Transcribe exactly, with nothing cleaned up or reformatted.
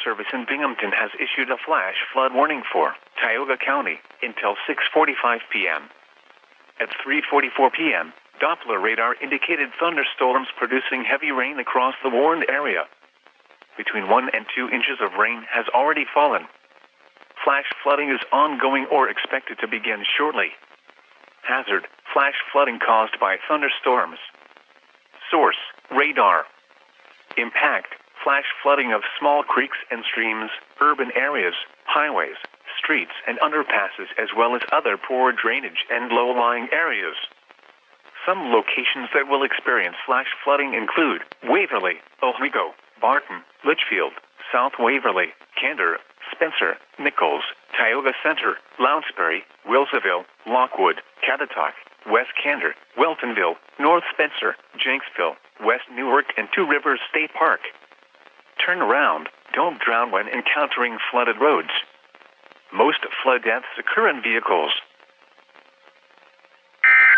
Service in Binghamton has issued a flash flood warning for Tioga County until six forty-five p.m. At three forty-four p.m., Doppler radar indicated thunderstorms producing heavy rain across the warned area. Between one and two inches of rain has already fallen. Flash flooding is ongoing or expected to begin shortly. Hazard: flash flooding caused by thunderstorms. Source: radar. Impact: flash flooding of small creeks and streams, urban areas, highways, streets and underpasses, as well as other poor drainage and low-lying areas. Some locations that will experience flash flooding include Waverly, Owego, Barton, Litchfield, South Waverly, Candor, Spencer, Nichols, Tioga Center, Lounsbury, Wilsonville, Lockwood, Catatock, West Candor, Weltonville, North Spencer, Jenksville, West Newark, and Two Rivers State Park. Turn around. Don't drown when encountering flooded roads. Most flood deaths occur in vehicles.